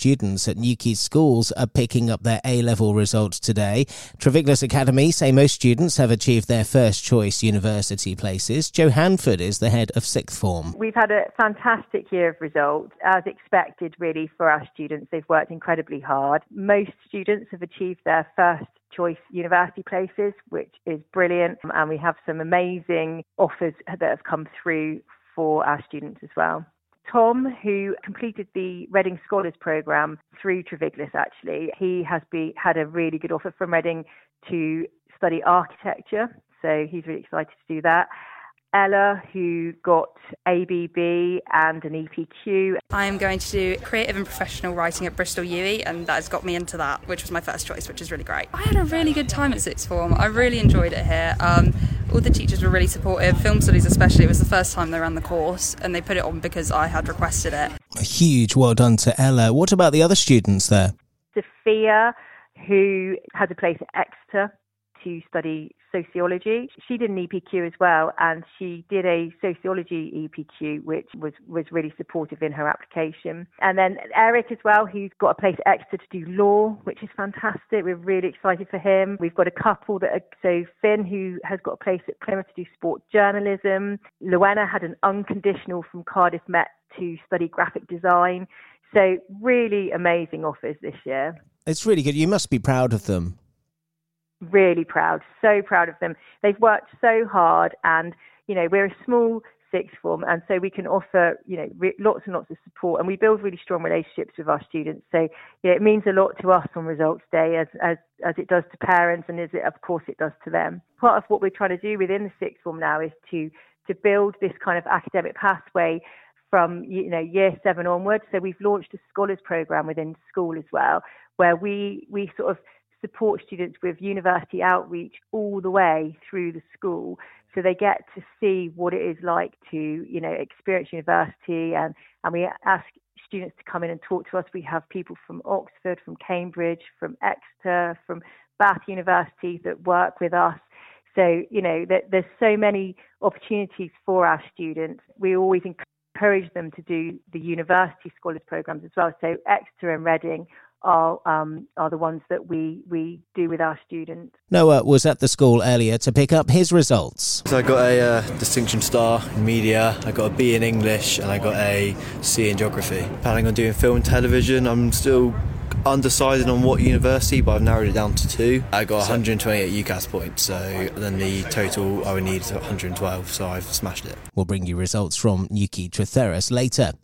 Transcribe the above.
students at Newquay schools are picking up their A-level results today. Treviglis Academy say most students have achieved their first choice university places. Jo Hanford is the head of sixth form. We've had a fantastic year of results, as expected really for our students. They've worked incredibly hard. Most students have achieved their first choice university places, which is brilliant, and we have some amazing offers that have come through for our students as well. Tom, who completed the Reading Scholars Programme through Treviglis actually, he has had a really good offer from Reading to study architecture, so he's really excited to do that. Ella, who got ABB and an EPQ. I am going to do creative and professional writing at Bristol UE, and that has got me into that, which was my first choice, which is really great. I had a really good time at sixth form. I really enjoyed it here. All the teachers were really supportive. Film studies especially, it was the first time they ran the course, and they put it on because I had requested it. A huge well done to Ella. What about the other students there? Sophia, who has a place at Exeter to study sociology. She did an EPQ as well, and she did a sociology EPQ, which was really supportive in her application. And then Eric as well, who's got a place at Exeter to do law, which is fantastic. We're really excited for him. We've got a couple so Finn, who has got a place at Plymouth to do sport journalism. Luena had an unconditional from Cardiff Met to study graphic design. So really amazing offers this year. It's really good. You must be proud of them. Really proud, so proud of them. They've worked so hard, and we're a small sixth form, and so we can offer lots and lots of support, and we build really strong relationships with our students. So it means a lot to us on results day, as it does to parents, and as of course it does to them. Part of what we're trying to do within the sixth form now is to build this kind of academic pathway from year 7 onwards. So we've launched a scholars programme within school as well, where we sort of support students with university outreach all the way through the school, so they get to see what it is like to experience university, and we ask students to come in and talk to us. We have people from Oxford, from Cambridge, from Exeter, from Bath University that work with us. So there's so many opportunities for our students. We always encourage them to do the university scholars programs as well. So Exeter and Reading are the ones that we do with our students. Noah was at the school earlier to pick up his results. So I got a distinction star in media, I got a B in English, and I got a C in geography. Planning on doing film and television. I'm still undecided on what university, but I've narrowed it down to 2. I got 128 UCAS points, so then the total I would need is 112, so I've smashed it. We'll bring you results from Newquay Tretheris later.